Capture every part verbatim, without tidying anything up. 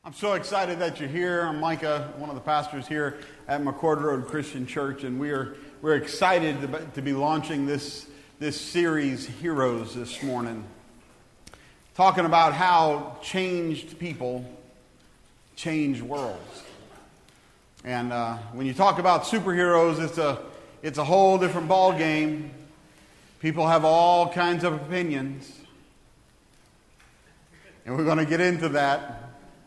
I'm so excited that you're here. I'm Micah, one of the pastors here at McCord Road Christian Church, and we are we're excited to, to be launching this this series, Heroes, this morning, talking about how changed people change worlds. And uh, when you talk about superheroes, it's a it's a whole different ball game. People have all kinds of opinions, and we're going to get into that.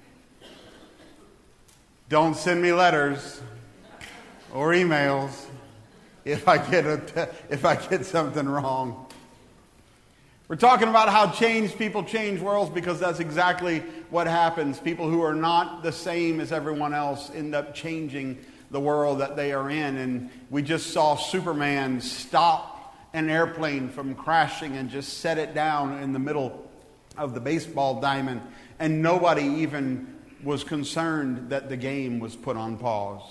Don't send me letters or emails if I get a, if I get something wrong. We're talking about how changed people change worlds, because that's exactly what happens. People who are not the same as everyone else end up changing the world that they are in. And we just saw Superman stop an airplane from crashing and just set it down in the middle of the baseball diamond, and nobody even was concerned that the game was put on pause.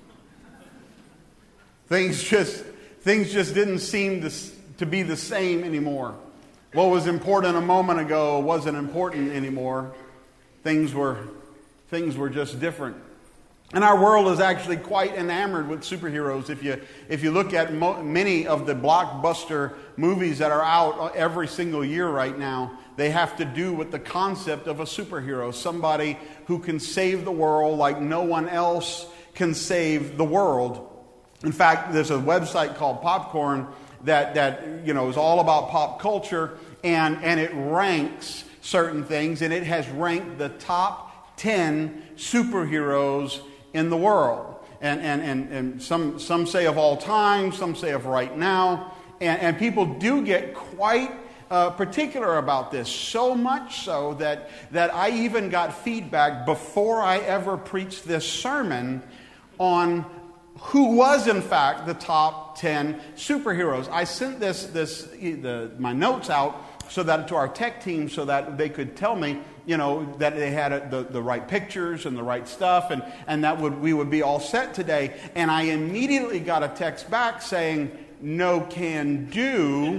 Things just things just didn't seem to, to be the same anymore. What was important a moment ago wasn't important anymore. Things were things were just different. And our world is actually quite enamored with superheroes. If you if you look at mo- many of the blockbuster movies that are out every single year right now, they have to do with the concept of a superhero, somebody who can save the world like no one else can save the world. In fact, there's a website called Popcorn that that you know is all about pop culture, and and it ranks certain things, and it has ranked the top ten superheroes in the world. And and and, and some some say of all time, some say of right now, and, and people do get quite Uh, particular about this, so much so that that I even got feedback before I ever preached this sermon on who was in fact the top ten superheroes. I sent this this the, my notes out so that to our tech team, so that they could tell me, you know, that they had a, the the right pictures and the right stuff, and and that would we would be all set today. And I immediately got a text back saying, "No can do."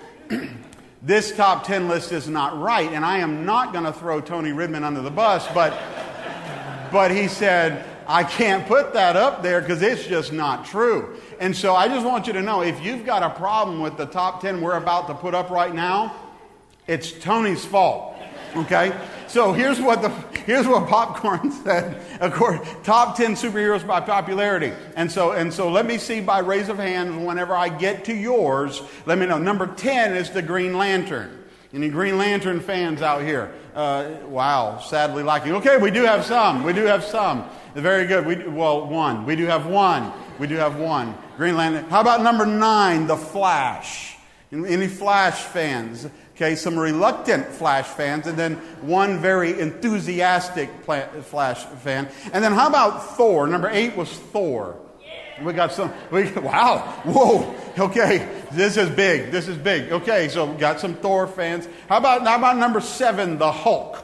This top ten list is not right, and I am not going to throw Tony Ridman under the bus, but but he said, I can't put that up there because it's just not true. And so I just want you to know, if you've got a problem with the top ten we're about to put up right now, it's Tony's fault, okay? So here's what the here's what Popcorn said. Of course, top ten superheroes by popularity. And so and so let me see by raise of hands whenever I get to yours. Let me know. Number ten is the Green Lantern. Any Green Lantern fans out here? Uh, wow, sadly lacking. Okay, we do have some. We do have some. Very good. We well one. We do have one. We do have one. Green Lantern. How about number nine, the Flash? Any Flash fans? Okay, some reluctant Flash fans, and then one very enthusiastic Flash fan. And then how about Thor? Number eight was Thor. Yeah. We got some, we, wow, whoa, okay, this is big, this is big. Okay, so we got some Thor fans. How about, how about number seven, the Hulk?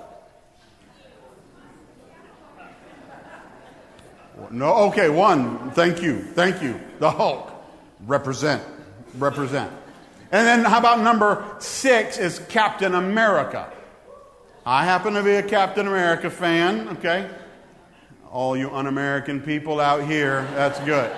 No, okay, one, thank you, thank you, the Hulk. Represent, represent. And then how about number six is Captain America? I happen to be a Captain America fan, okay? All you un-American people out here, that's good.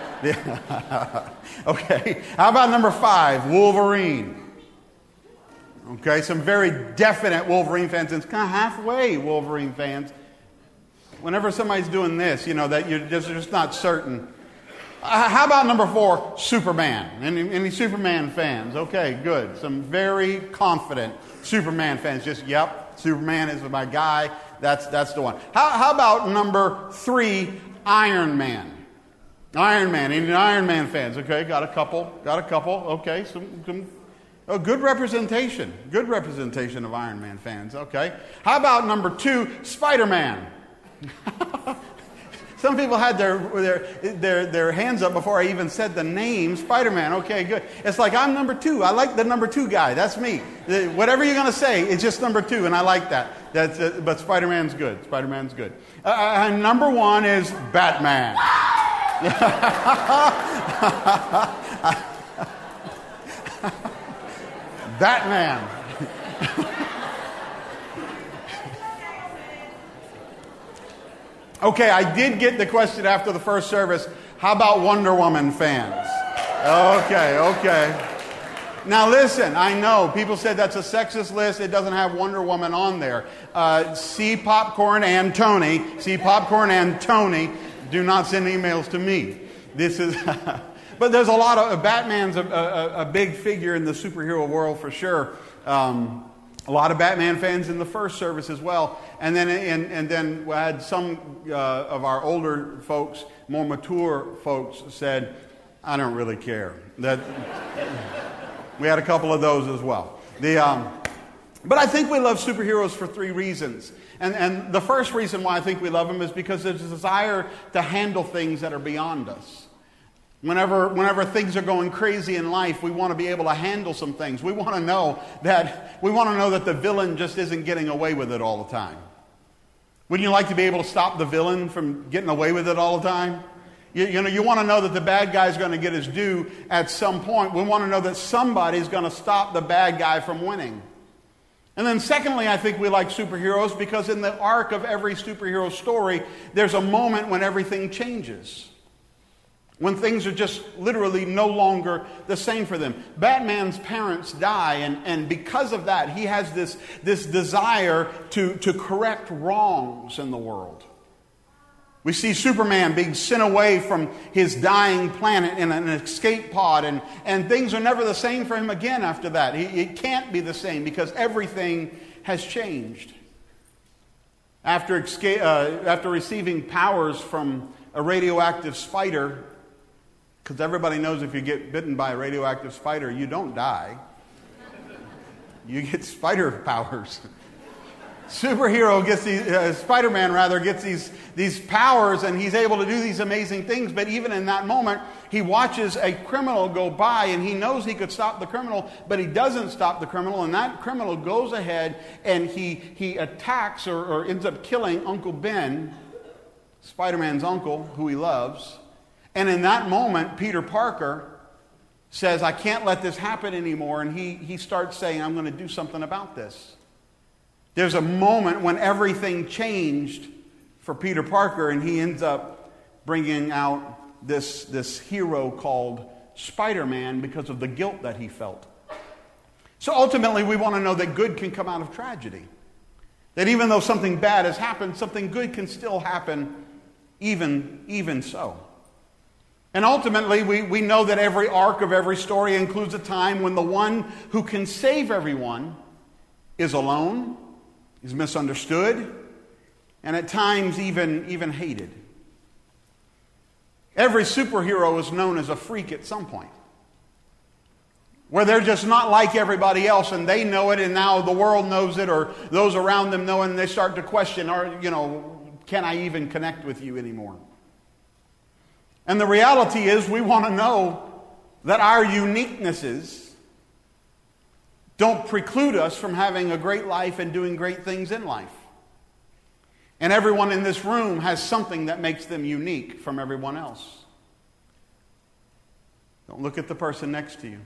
Okay, how about number five, Wolverine? Okay, some very definite Wolverine fans, and it's kind of halfway Wolverine fans. Whenever somebody's doing this, you know, that you're just, you're just not certain. Uh, how about number four, Superman? Any, any Superman fans? Okay, good. Some very confident Superman fans. Just, yep, Superman is my guy. That's that's the one. How, how about number three, Iron Man? Iron Man. Any Iron Man fans? Okay, got a couple. Got a couple. Okay, some, some oh, good representation. Good representation of Iron Man fans. Okay. How about number two, Spider-Man? Some people had their, their their their hands up before I even said the name Spider-Man. Okay, good. It's like, I'm number two. I like the number two guy. That's me. Whatever you're going to say, it's just number two, and I like that. That's uh, but Spider-Man's good. Spider-Man's good. Uh, and number one is Batman. Batman. Okay, I did get the question after the first service, how about Wonder Woman fans? Okay, okay. Now listen, I know people said that's a sexist list. It doesn't have Wonder Woman on there. Uh, see Popcorn and Tony. See Popcorn and Tony. Do not send emails to me. This is, but there's a lot of, Batman's a, a, a big figure in the superhero world for sure. Um, a lot of Batman fans in the first service as well. And then, and, and then we had some uh, of our older folks, more mature folks said, I don't really care. That we had a couple of those as well. The, um, but I think we love superheroes for three reasons. And, and the first reason why I think we love them is because there's a desire to handle things that are beyond us. Whenever, whenever things are going crazy in life, we want to be able to handle some things. We want to know that, we want to know that the villain just isn't getting away with it all the time. Wouldn't you like to be able to stop the villain from getting away with it all the time? You, you know, you want to know that the bad guy is going to get his due at some point. We want to know that somebody's going to stop the bad guy from winning. And then secondly, I think we like superheroes because in the arc of every superhero story, there's a moment when everything changes. When things are just literally no longer the same for them. Batman's parents die, and, and because of that, he has this, this desire to, to correct wrongs in the world. We see Superman being sent away from his dying planet in an escape pod, and, and things are never the same for him again after that. He, it can't be the same because everything has changed. After, escape, uh, after receiving powers from a radioactive spider, because everybody knows if you get bitten by a radioactive spider, you don't die. You get spider powers. Superhero gets these, uh, Spider-Man rather, gets these, these powers, and he's able to do these amazing things. But even in that moment, he watches a criminal go by, and he knows he could stop the criminal, but he doesn't stop the criminal. And that criminal goes ahead, and he, he attacks or, or ends up killing Uncle Ben, Spider-Man's uncle, who he loves. And in that moment, Peter Parker says, I can't let this happen anymore. And he, he starts saying, I'm going to do something about this. There's a moment when everything changed for Peter Parker, and he ends up bringing out this, this hero called Spider-Man because of the guilt that he felt. So ultimately, we want to know that good can come out of tragedy. That even though something bad has happened, something good can still happen even, even so. And ultimately, we, we know that every arc of every story includes a time when the one who can save everyone is alone, is misunderstood, and at times even, even hated. Every superhero is known as a freak at some point, where they're just not like everybody else, and they know it, and now the world knows it, or those around them know it, and they start to question, or, you know, can I even connect with you anymore? And the reality is we want to know that our uniquenesses don't preclude us from having a great life and doing great things in life. And everyone in this room has something that makes them unique from everyone else. Don't look at the person next to you.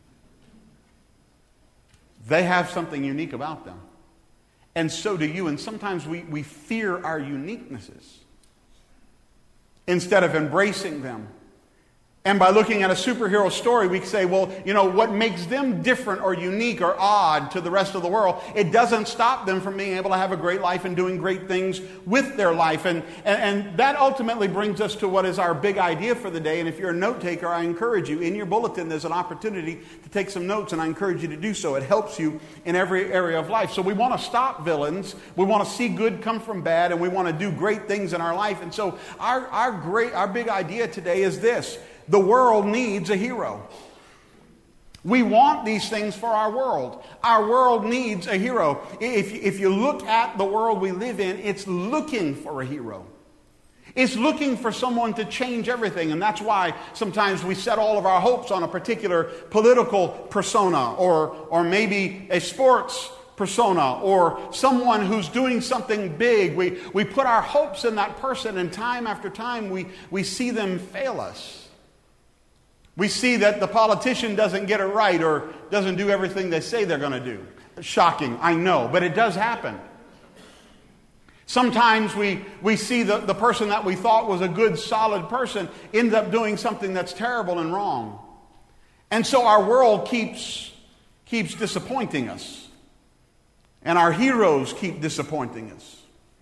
They have something unique about them. And so do you. And sometimes we, we fear our uniquenesses instead of embracing them. And by looking at a superhero story, we say, well, you know, what makes them different or unique or odd to the rest of the world, it doesn't stop them from being able to have a great life and doing great things with their life. And, and, and that ultimately brings us to what is our big idea for the day. And if you're a note taker, I encourage you. In your bulletin, there's an opportunity to take some notes, and I encourage you to do so. It helps you in every area of life. So we want to stop villains. We want to see good come from bad, and we want to do great things in our life. And so our, our, great, our big idea today is this. The world needs a hero. We want these things for our world. Our world needs a hero. If, if you look at the world we live in, it's looking for a hero. It's looking for someone to change everything. And that's why sometimes we set all of our hopes on a particular political persona, or, or maybe a sports persona, or someone who's doing something big. We, we put our hopes in that person, and time after time we, we see them fail us. We see that the politician doesn't get it right or doesn't do everything they say they're going to do. Shocking, I know, but it does happen. Sometimes we, we see the, the person that we thought was a good, solid person end up doing something that's terrible and wrong. And so our world keeps, keeps disappointing us. And our heroes keep disappointing us.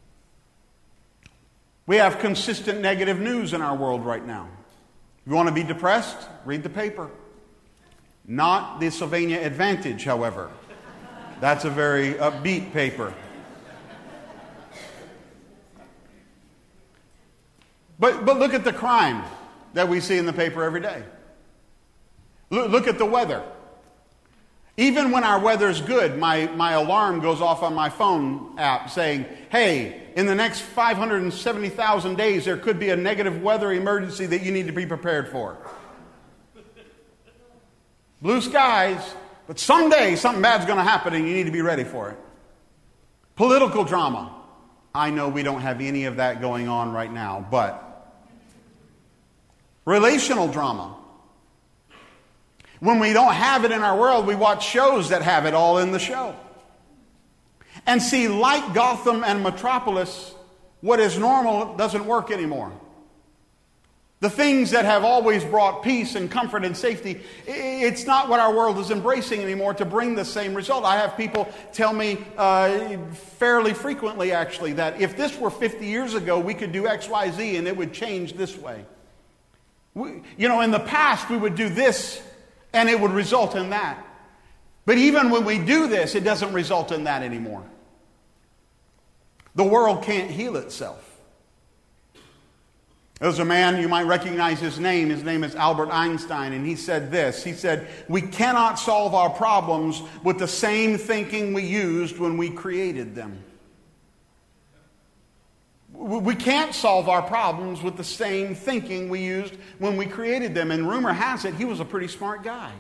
We have consistent negative news in our world right now. If you want to be depressed, read the paper. Not the Sylvania Advantage, however. That's a very upbeat paper. But, but look at the crime that we see in the paper every day. Look, look at the weather. Even when our weather's good, my, my alarm goes off on my phone app saying, hey, in the next five hundred seventy thousand days, there could be a negative weather emergency that you need to be prepared for. Blue skies, but someday something bad's going to happen and you need to be ready for it. Political drama. I know we don't have any of that going on right now, but relational drama. When we don't have it in our world, we watch shows that have it all in the show. And see, like Gotham and Metropolis, what is normal doesn't work anymore. The things that have always brought peace and comfort and safety, it's not what our world is embracing anymore to bring the same result. I have people tell me uh, fairly frequently, actually, that if this were fifty years ago, we could do X, Y, Z and it would change this way. We, you know, in the past, we would do this and it would result in that. But even when we do this, it doesn't result in that anymore. The world can't heal itself. There's a man, you might recognize his name. His name is Albert Einstein, and he said this. He said, we cannot solve our problems with the same thinking we used when we created them. We can't solve our problems with the same thinking we used when we created them. And rumor has it, he was a pretty smart guy.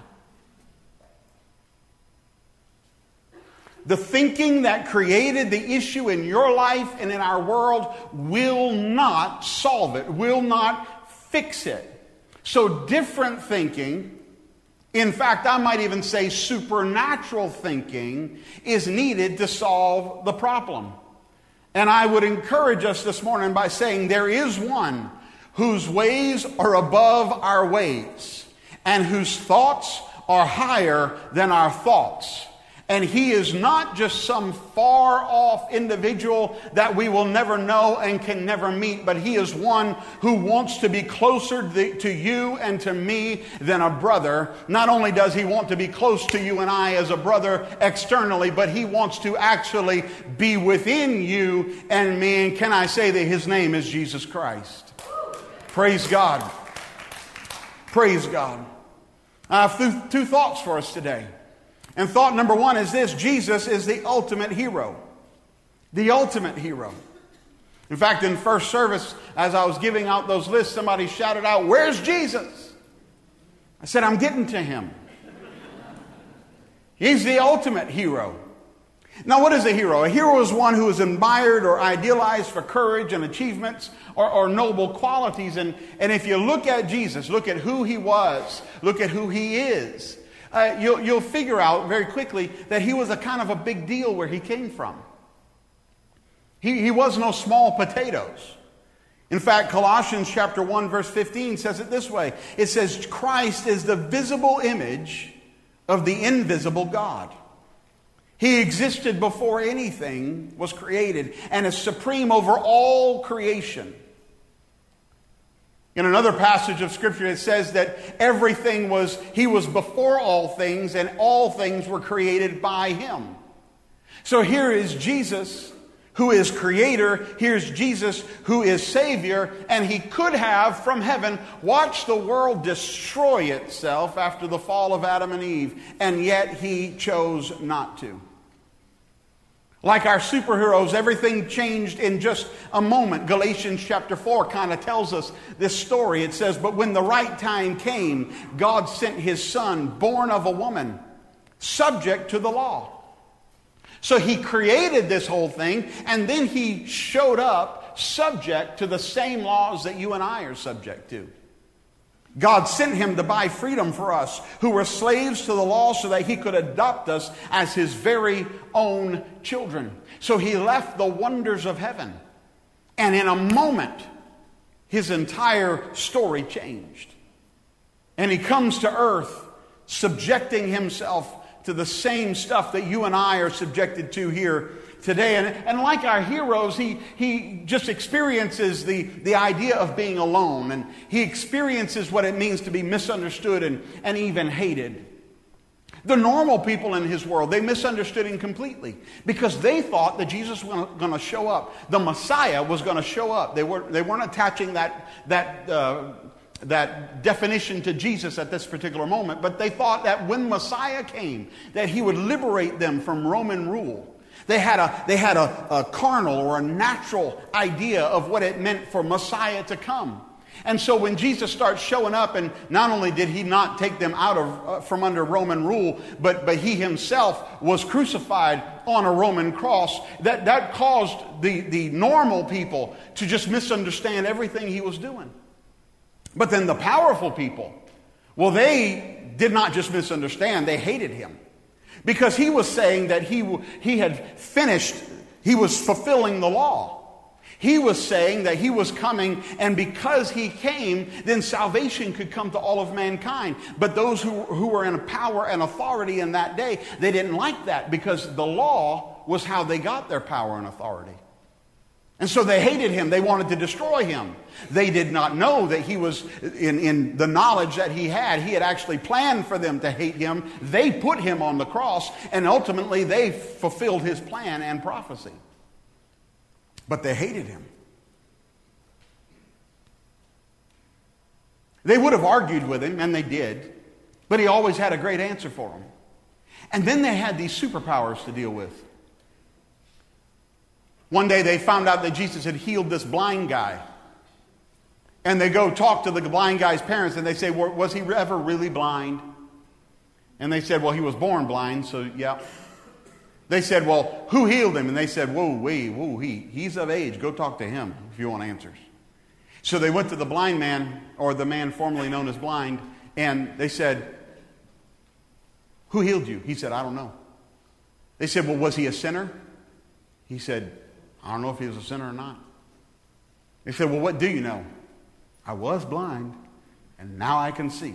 The thinking that created the issue in your life and in our world will not solve it, will not fix it. So different thinking, in fact, I might even say supernatural thinking, is needed to solve the problem. And I would encourage us this morning by saying there is one whose ways are above our ways and whose thoughts are higher than our thoughts. And he is not just some far-off individual that we will never know and can never meet, but he is one who wants to be closer to you and to me than a brother. Not only does he want to be close to you and I as a brother externally, but he wants to actually be within you and me. And can I say that his name is Jesus Christ? Praise God. Praise God. I have two, two thoughts for us today. And thought number one is this: Jesus is the ultimate hero. The ultimate hero. In fact, in first service, as I was giving out those lists, somebody shouted out, "Where's Jesus?" I said, "I'm getting to him." He's the ultimate hero. Now, what is a hero? A hero is one who is admired or idealized for courage and achievements or, or noble qualities. And, and if you look at Jesus, look at who he was, look at who he is, Uh, you'll, you'll figure out very quickly that he was a kind of a big deal where he came from. He, he was no small potatoes. In fact, Colossians chapter one verse fifteen says it this way. It says, Christ is the visible image of the invisible God. He existed before anything was created and is supreme over all creation. In another passage of Scripture, it says that everything was, he was before all things, and all things were created by him. So here is Jesus, who is creator. Here's Jesus, who is Savior. And he could have, from heaven, watched the world destroy itself after the fall of Adam and Eve. And yet he chose not to. Like our superheroes, everything changed in just a moment. Galatians chapter four kind of tells us this story. It says, but when the right time came, God sent his son, born of a woman, subject to the law. So he created this whole thing, and then he showed up subject to the same laws that you and I are subject to. God sent him to buy freedom for us who were slaves to the law so that he could adopt us as his very own children. So he left the wonders of heaven. And in a moment, his entire story changed. And he comes to earth, subjecting himself to the same stuff that you and I are subjected to here today. And, and like our heroes, he, he just experiences the, the idea of being alone. And he experiences what it means to be misunderstood and, and even hated. The normal people in his world, they misunderstood him completely because they thought that Jesus was going to show up. The Messiah was going to show up. They, were, they weren't attaching that, that, uh, that definition to Jesus at this particular moment, but they thought that when Messiah came, that he would liberate them from Roman rule. They had a, they had a, a carnal or a natural idea of what it meant for Messiah to come. And so when Jesus starts showing up, and not only did he not take them out of uh, from under Roman rule, but, but he himself was crucified on a Roman cross, that, that caused the, the normal people to just misunderstand everything he was doing. But then the powerful people, well, they did not just misunderstand, they hated him. Because he was saying that he, he had finished, he was fulfilling the law. He was saying that he was coming, and because he came, then salvation could come to all of mankind. But those who, who were in power and authority in that day, they didn't like that because the law was how they got their power and authority. And so they hated him. They wanted to destroy him. They did not know that he was, in, in the knowledge that he had, he had actually planned for them to hate him. They put him on the cross, and ultimately they fulfilled his plan and prophecy. But they hated him. They would have argued with him, and they did, but he always had a great answer for them. And then they had these superpowers to deal with. One day they found out that Jesus had healed this blind guy. And they go talk to the blind guy's parents, and they say, was he ever really blind? And they said, well, he was born blind, so yeah. They said, well, who healed him? And they said, whoa, wait, whoa, he, he's of age. Go talk to him if you want answers. So they went to the blind man, or the man formerly known as blind, and they said, who healed you? He said, I don't know. They said, well, was he a sinner? He said, I don't know if he was a sinner or not. They said, well, what do you know? I was blind, and now I can see.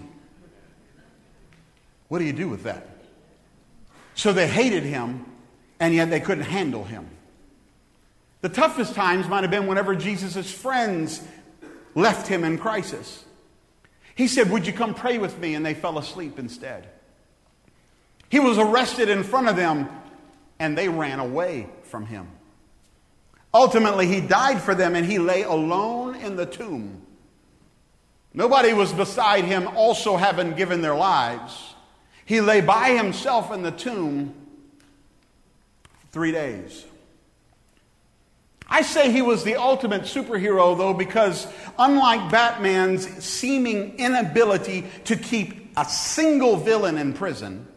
What do you do with that? So they hated him, and yet they couldn't handle him. The toughest times might have been whenever Jesus' friends left him in crisis. He said, would you come pray with me? And they fell asleep instead. He was arrested in front of them, and they ran away from him. Ultimately, he died for them, and he lay alone in the tomb. Nobody was beside him, also having given their lives. He lay by himself in the tomb three days. I say he was the ultimate superhero, though, because unlike Batman's seeming inability to keep a single villain in prison,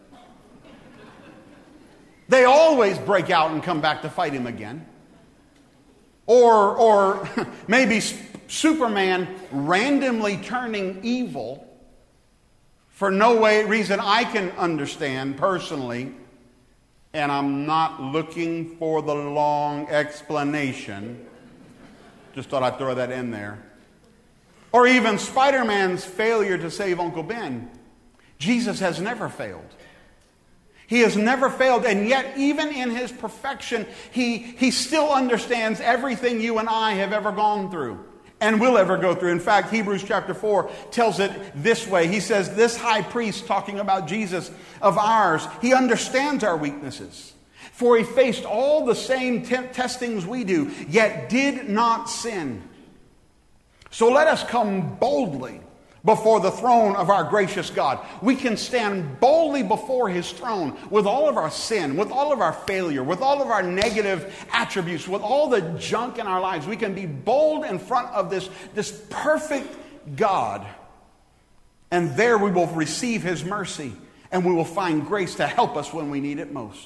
they always break out and come back to fight him again. Or, or maybe Superman randomly turning evil for no way, reason I can understand personally, and I'm not looking for the long explanation. Just thought I'd throw that in there. Or even Spider-Man's failure to save Uncle Ben. Jesus has never failed. He has never failed, and yet even in his perfection, he, he still understands everything you and I have ever gone through and will ever go through. In fact, Hebrews chapter four tells it this way. He says, this high priest, talking about Jesus, of ours, he understands our weaknesses. For he faced all the same te- testings we do, yet did not sin. So let us come boldly before the throne of our gracious God. We can stand boldly before his throne with all of our sin, with all of our failure, with all of our negative attributes, with all the junk in our lives. We can be bold in front of this, this perfect God. And there we will receive his mercy, and we will find grace to help us when we need it most.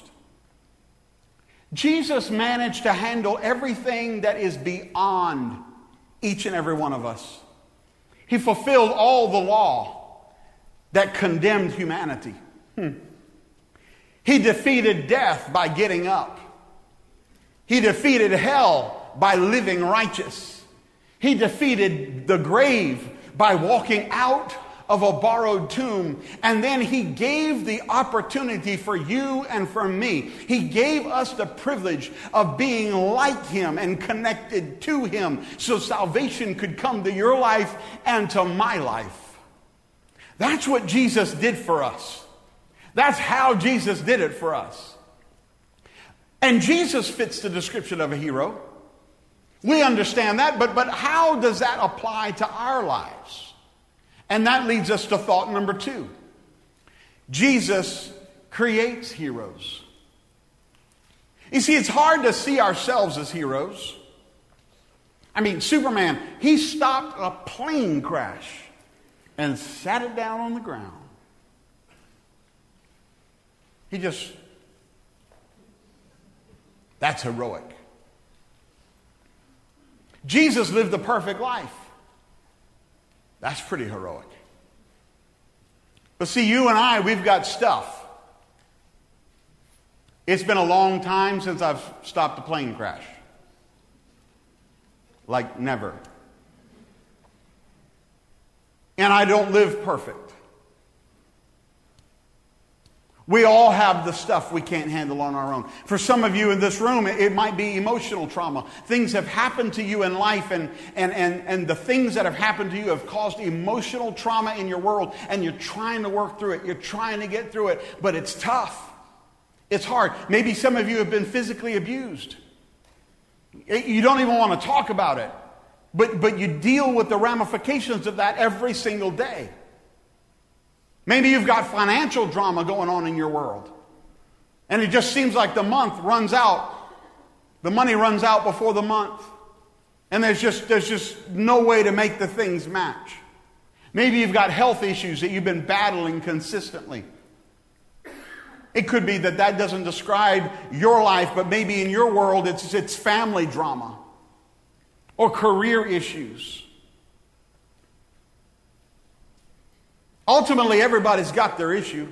Jesus managed to handle everything that is beyond each and every one of us. He fulfilled all the law that condemned humanity. Hmm. He defeated death by getting up. He defeated hell by living righteous. He defeated the grave by walking out of a borrowed tomb. And then he gave the opportunity for you and for me. He gave us the privilege of being like him and connected to him so salvation could come to your life and to my life. That's what Jesus did for us. That's how Jesus did it for us. And Jesus fits the description of a hero. We understand that, but, but how does that apply to our lives? And that leads us to thought number two. Jesus creates heroes. You see, it's hard to see ourselves as heroes. I mean, Superman, he stopped a plane crash and sat it down on the ground. He just, that's heroic. Jesus lived the perfect life. That's pretty heroic. But see, you and I, we've got stuff. It's been a long time since I've stopped a plane crash. Like never. And I don't live perfect. We all have the stuff we can't handle on our own. For some of you in this room, it might be emotional trauma. Things have happened to you in life, and, and, and, and the things that have happened to you have caused emotional trauma in your world, and you're trying to work through it. You're trying to get through it, but it's tough. It's hard. Maybe some of you have been physically abused. You don't even want to talk about it, but, but you deal with the ramifications of that every single day. Maybe you've got financial drama going on in your world. And it just seems like the month runs out. The money runs out before the month. And there's just, there's just no way to make the things match. Maybe you've got health issues that you've been battling consistently. It could be that that doesn't describe your life, but maybe in your world it's, it's family drama or career issues. Ultimately, everybody's got their issue.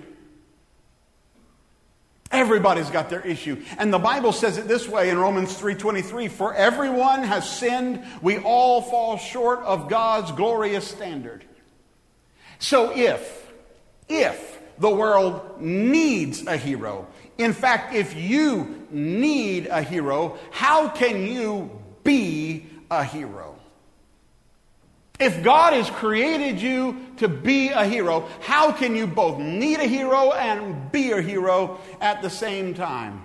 Everybody's got their issue. And the Bible says it this way in Romans three twenty-three, for everyone has sinned, we all fall short of God's glorious standard. So if, if the world needs a hero, in fact, if you need a hero, how can you be a hero? If God has created you to be a hero, how can you both need a hero and be a hero at the same time?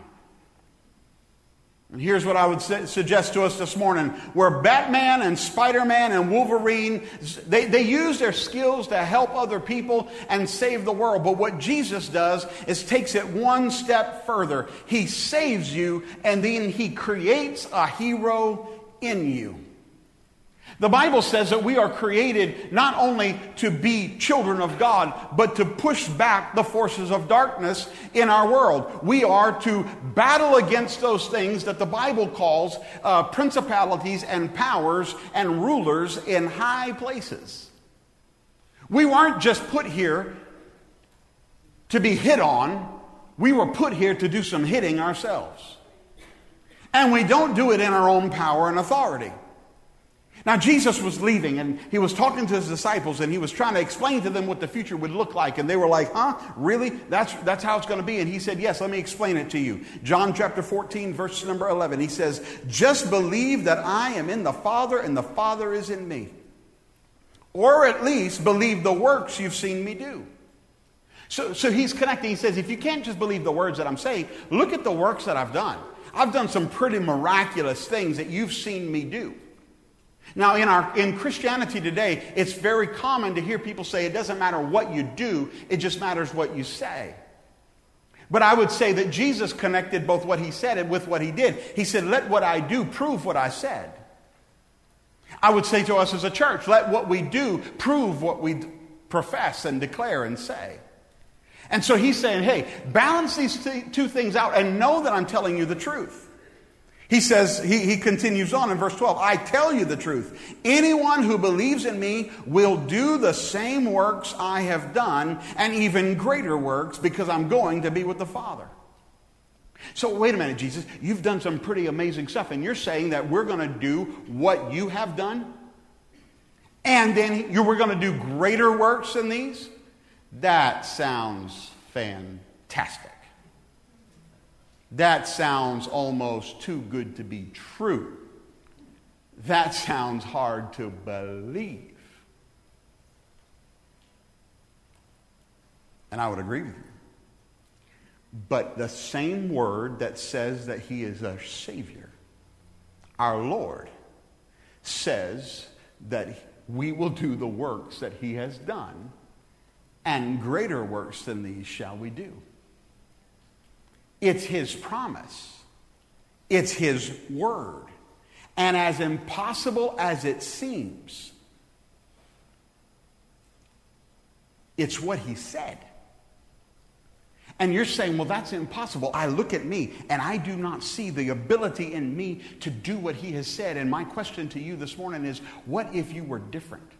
And here's what I would su- suggest to us this morning. Where Batman and Spider-Man and Wolverine, they, they use their skills to help other people and save the world. But what Jesus does is takes it one step further. He saves you, and then he creates a hero in you. The Bible says that we are created not only to be children of God, but to push back the forces of darkness in our world. We are to battle against those things that the Bible calls uh, principalities and powers and rulers in high places. We weren't just put here to be hit on. We were put here to do some hitting ourselves. And we don't do it in our own power and authority. Now, Jesus was leaving, and he was talking to his disciples, and he was trying to explain to them what the future would look like. And they were like, huh? Really? That's, that's how it's going to be? And he said, yes, let me explain it to you. John chapter fourteen, verse number eleven. He says, just believe that I am in the Father, and the Father is in me. Or at least believe the works you've seen me do. So, so he's connecting. He says, if you can't just believe the words that I'm saying, look at the works that I've done. I've done some pretty miraculous things that you've seen me do. Now, in our in Christianity today, it's very common to hear people say it doesn't matter what you do, it just matters what you say. But I would say that Jesus connected both what he said with what he did. He said, let what I do prove what I said. I would say to us as a church, let what we do prove what we profess and declare and say. And so he's saying, hey, balance these th- two things out and know that I'm telling you the truth. He says, he, he continues on in verse twelve, I tell you the truth. Anyone who believes in me will do the same works I have done and even greater works because I'm going to be with the Father. So wait a minute, Jesus, you've done some pretty amazing stuff, and you're saying that we're going to do what you have done? And then you we're going to do greater works than these? That sounds fantastic. That sounds almost too good to be true. That sounds hard to believe. And I would agree with you. But the same word that says that he is our Savior, our Lord, says that we will do the works that he has done, and greater works than these shall we do. It's his promise. It's his word. And as impossible as it seems, it's what he said. And you're saying, well, that's impossible. I look at me and I do not see the ability in me to do what he has said. And my question to you this morning is, what if you were different?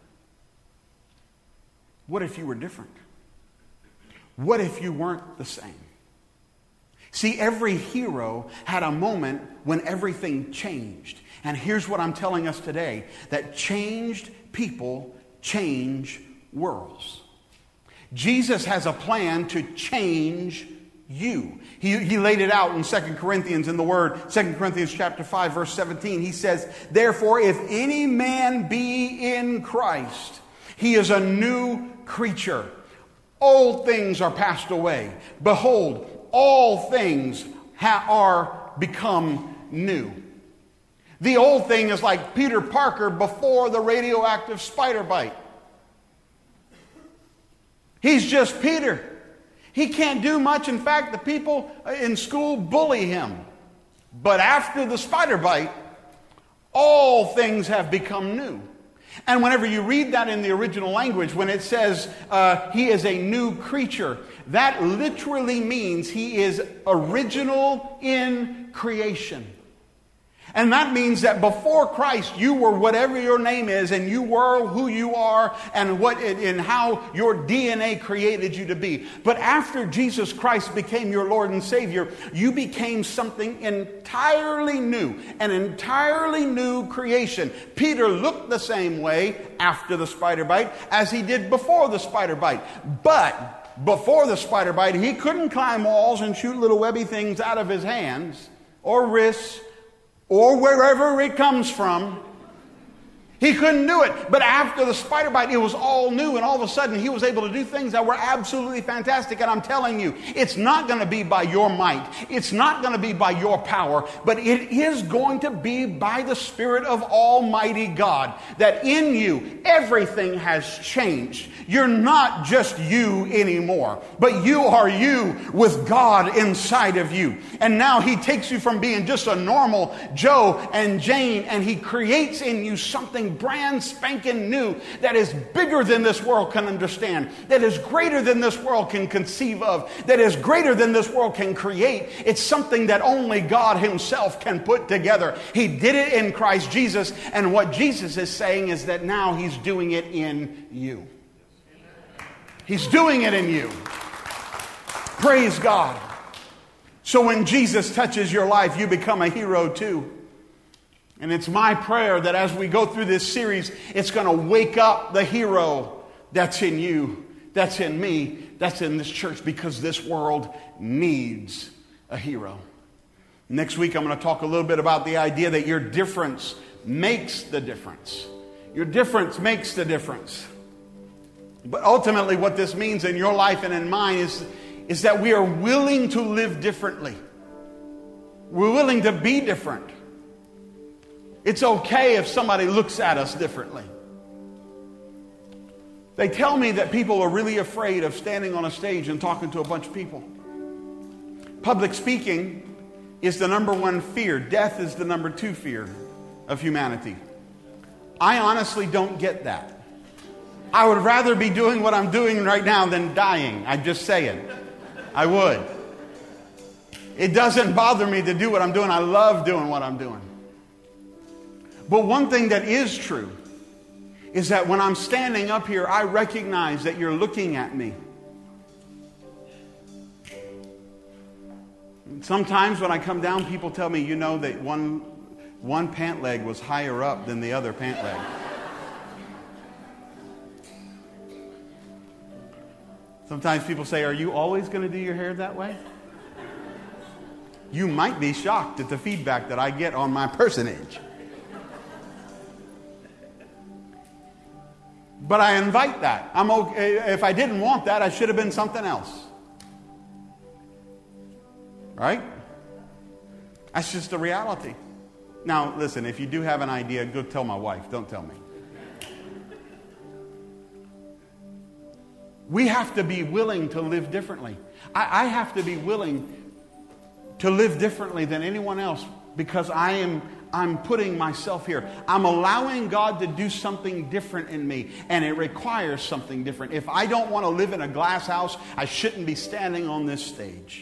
What if you were different? What if you weren't the same? See, every hero had a moment when everything changed. And here's what I'm telling us today, that changed people change worlds. Jesus has a plan to change you. He, he laid it out in Second Corinthians in the Word. Second Corinthians chapter five, verse seventeen. He says, therefore, if any man be in Christ, he is a new creature. Old things are passed away. Behold, all things ha- are become new. The old thing is like Peter Parker before the radioactive spider bite. He's just Peter. He can't do much. In fact, the people in school bully him. But after the spider bite, all things have become new. And whenever you read that in the original language, when it says uh, he is a new creature, that literally means he is original in creation. And that means that before Christ, you were whatever your name is, and you were who you are, and what and how your D N A created you to be. But after Jesus Christ became your Lord and Savior, you became something entirely new, an entirely new creation. Peter looked the same way after the spider bite as he did before the spider bite. But before the spider bite, he couldn't climb walls and shoot little webby things out of his hands or wrists, or wherever it comes from. He couldn't do it. But after the spider bite, it was all new, and all of a sudden he was able to do things that were absolutely fantastic. And I'm telling you, it's not going to be by your might. It's not going to be by your power, but it is going to be by the Spirit of Almighty God, that in you everything has changed. You're not just you anymore, but you are you with God inside of you. And now he takes you from being just a normal Joe and Jane, and he creates in you something brand spanking new that is bigger than this world can understand, that is greater than this world can conceive of, that is greater than this world can create. It's something that only God himself can put together. He did it in Christ Jesus, and what Jesus is saying is that now he's doing it in you. He's doing it in you. Praise God. So when Jesus touches your life, you become a hero too. And it's my prayer that as we go through this series, it's going to wake up the hero that's in you, that's in me, that's in this church, because this world needs a hero. Next week, I'm going to talk a little bit about the idea that your difference makes the difference. Your difference makes the difference. But ultimately, what this means in your life and in mine is, is that we are willing to live differently. We're willing to be different. It's okay if somebody looks at us differently. They tell me that people are really afraid of standing on a stage and talking to a bunch of people. Public speaking is the number one fear. Death is the number two fear of humanity. I honestly don't get that. I would rather be doing what I'm doing right now than dying. I'm just saying. I would. It doesn't bother me to do what I'm doing. I love doing what I'm doing. But one thing that is true is that when I'm standing up here, I recognize that you're looking at me. Sometimes when I come down, people tell me, you know, that one, one pant leg was higher up than the other pant leg. Sometimes people say, are you always going to do your hair that way? You might be shocked at the feedback that I get on my personage. But I invite that. I'm okay. If I didn't want that, I should have been something else. Right? That's just the reality. Now, listen, if you do have an idea, go tell my wife. Don't tell me. We have to be willing to live differently. I, I have to be willing to live differently than anyone else because I am I'm putting myself here. I'm allowing God to do something different in me, and it requires something different. If I don't want to live in a glass house, I shouldn't be standing on this stage.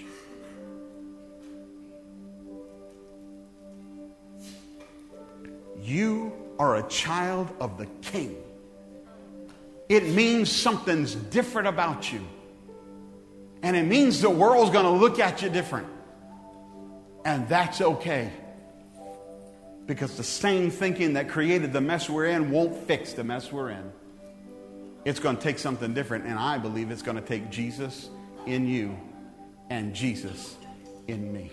You are a child of the King. It means something's different about you. And it means the world's going to look at you different. And that's okay. Because the same thinking that created the mess we're in won't fix the mess we're in. It's going to take something different. And I believe it's going to take Jesus in you and Jesus in me.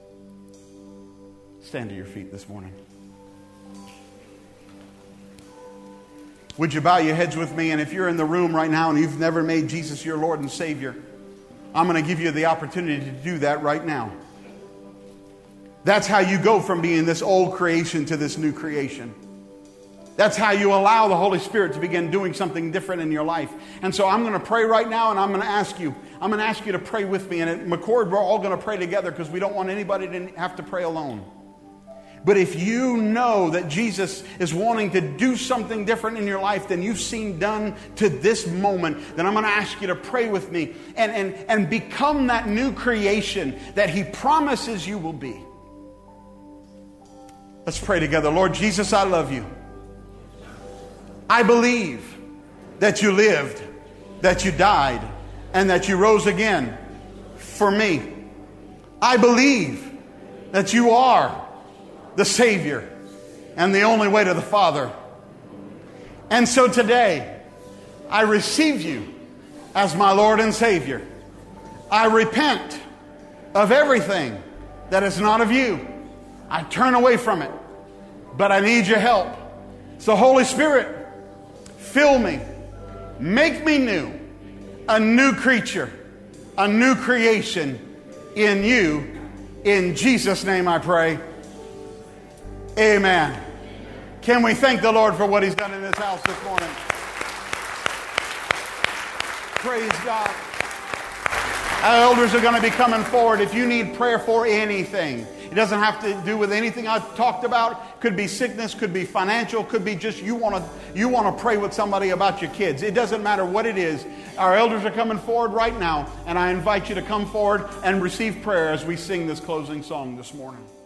Stand to your feet this morning. Would you bow your heads with me? And if you're in the room right now and you've never made Jesus your Lord and Savior, I'm going to give you the opportunity to do that right now. That's how you go from being this old creation to this new creation. That's how you allow the Holy Spirit to begin doing something different in your life. And so I'm going to pray right now, and I'm going to ask you, I'm going to ask you to pray with me. And at McCord, we're all going to pray together because we don't want anybody to have to pray alone. But if you know that Jesus is wanting to do something different in your life than you've seen done to this moment, then I'm going to ask you to pray with me and, and, and become that new creation that He promises you will be. Let's pray together. Lord Jesus, I love you. I believe that you lived, that you died, and that you rose again for me. I believe that you are the Savior and the only way to the Father. And so today, I receive you as my Lord and Savior. I repent of everything that is not of you. I turn away from it, but I need your help. So Holy Spirit, fill me, make me new, a new creature, a new creation in you. In Jesus' name I pray. Amen. Can we thank the Lord for what He's done in this house this morning? Praise God. Our elders are going to be coming forward. If you need prayer for anything, it doesn't have to do with anything I've talked about. Could be sickness, could be financial, could be just you want to you want to pray with somebody about your kids. It doesn't matter what it is. Our elders are coming forward right now, and I invite you to come forward and receive prayer as we sing this closing song this morning.